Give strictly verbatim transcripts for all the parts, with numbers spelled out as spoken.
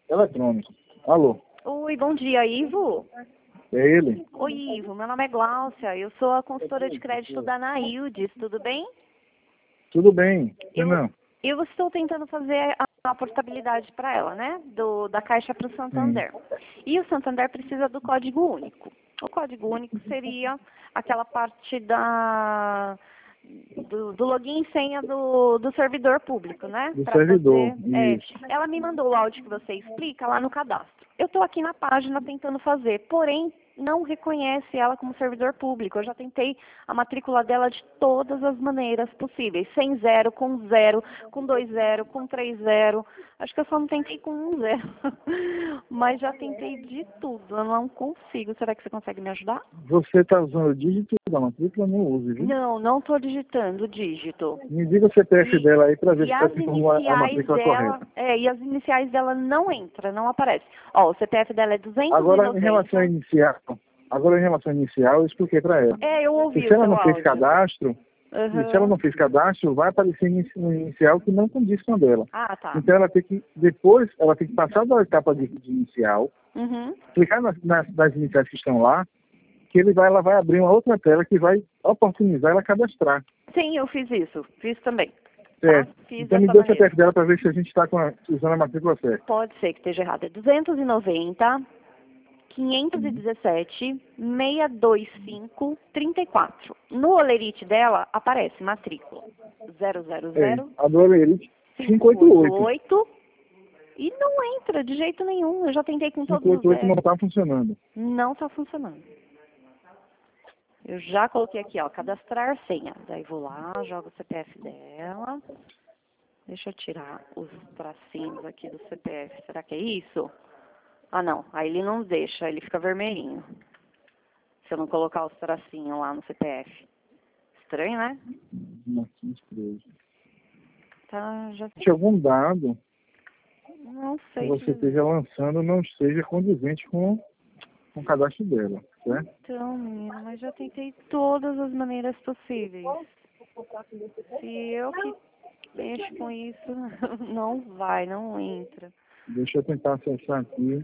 eletrônico. Alô? Oi, bom dia, Ivo. É ele? Oi, Ivo, meu nome é Gláucia, eu sou a consultora de crédito da Anaildes, tudo bem? Tudo bem? Eu, Não. eu estou tentando fazer a, a portabilidade para ela, né? Do, da Caixa para o Sim. Santander. E o Santander precisa do código único. O código único seria aquela parte da... Do, do login e senha do, do servidor público, né? Do Para servidor, fazer. É, isso. ela me mandou o áudio que você explica lá no cadastro. Eu estou aqui na página tentando fazer, porém não reconhece ela como servidor público. Eu já tentei a matrícula dela de todas as maneiras possíveis, sem zero, com zero, com dois zero, com três zero. Acho que eu só não tentei com um zero. Mas já tentei de tudo, eu não consigo. Será que você consegue me ajudar? Você está usando o dígito da matrícula? Não use, viu? Não, não estou digitando o dígito. Me diga o C P F E, dela aí para ver e se está as com a a iniciais matrícula dela, correta. é, e as iniciais dela não entra, não aparece. Ó, o C P F dela é duzentos e Agora, em relação noventa. a inicial, agora em relação a inicial, eu expliquei para ela. É, eu Que ouvi se o ela seu não fez áudio. cadastro, e se ela Uhum. não fez cadastro, vai aparecer inici- um inicial que não condiz com a dela. Ah, tá. Então ela tem que, depois, ela tem que passar da etapa de, de inicial, Uhum. clicar nas, nas, nas iniciais que estão lá, que ele vai, ela vai abrir uma outra tela que vai oportunizar ela cadastrar. Sim, eu fiz isso. Fiz também. Tá? Certo. Fiz Então me dessa dê o C P maneira. F dela para ver se a gente está usando a matrícula certa. Pode ser que esteja errado. É duzentos e noventa, quinhentos e dezessete, seiscentos e vinte e cinco, trinta e quatro. No olerite dela aparece matrícula zero zero É, zero, a do Alerite cinco cinco oito oito oito. oito e não entra de jeito nenhum. Eu já tentei com todos os cinco oito oito não zeros. está funcionando. Não está funcionando. Eu já coloquei aqui, ó, cadastrar senha. Daí vou lá, jogo o C P F dela. Deixa eu tirar os tracinhos aqui do C P F. Será que é isso? Ah, não. Aí ele não deixa, ele fica vermelhinho. Se eu não colocar os tracinhos lá no C P F. Estranho, né? Martins treze. Tá, já... Se algum dado Não que sei você dizer. esteja lançando não esteja condizente com, com o cadastro dela, certo? Então, menina, mas já tentei todas as maneiras possíveis. Se eu que mexo com isso, não vai, não entra. Deixa eu tentar acessar aqui.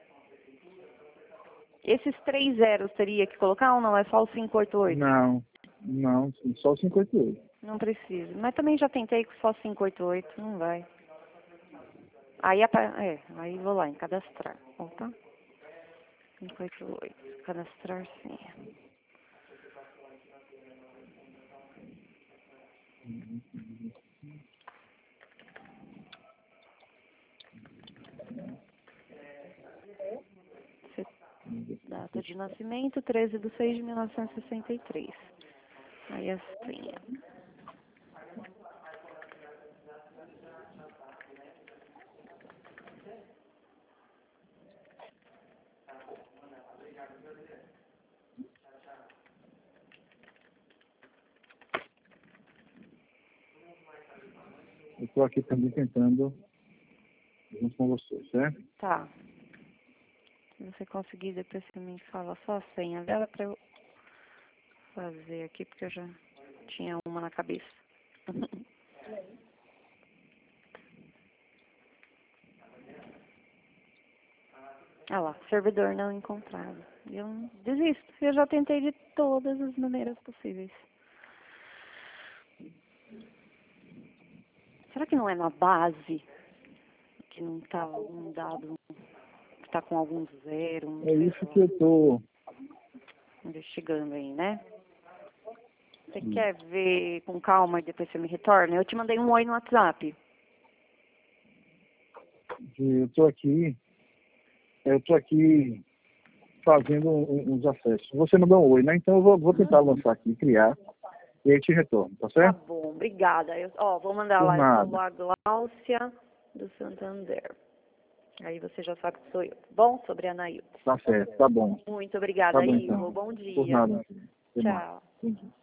Esses três zeros teria que colocar ou não? É só o cinco oito oito? Não, não, só o cinco oito oito. Não precisa. Mas também já tentei com só cinco oito oito, não vai. Aí, apa- é, aí vou lá em cadastrar. Opa. cinco oito oito. Cadastrar senha. Ce- Data de nascimento, treze de seis de mil novecentos e sessenta e três. Aí a senha. Eu estou aqui também tentando junto com você, certo? Tá. Se você conseguir, depois você me fala só a senha dela pra eu fazer aqui, porque eu já tinha uma na cabeça. Ah lá, servidor não encontrado. Eu desisto. Eu já tentei de todas as maneiras possíveis. Será que não é na base? Que não tá algum dado, que tá com algum zero, não É sei isso lá. que eu estou. Investigando aí, né? Você quer ver com calma e depois você me retorna? Eu te mandei um oi no WhatsApp. Eu estou aqui. Eu estou aqui fazendo um- uns acessos. Você mandou um oi, né? Então eu vou, vou tentar lançar aqui, criar, e aí te retorno, tá Tá certo? bom, obrigada. Eu, ó, vou mandar Por lá, eu sou nada. a Gláucia do Santander. Aí você já sabe que sou eu, tá bom? Sobre a Anaíl. Tá certo, tá bom. Muito Tá obrigada, bom Ivo. então. Bom Por dia. nada. Até mais. Tchau. Entendi.